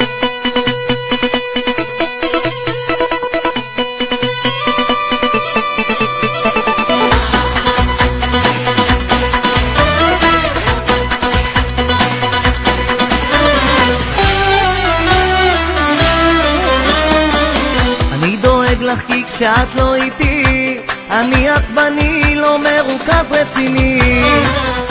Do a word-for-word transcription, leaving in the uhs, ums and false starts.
לך כי כשאת לא איתי אני עצבני לא מרוכז רציני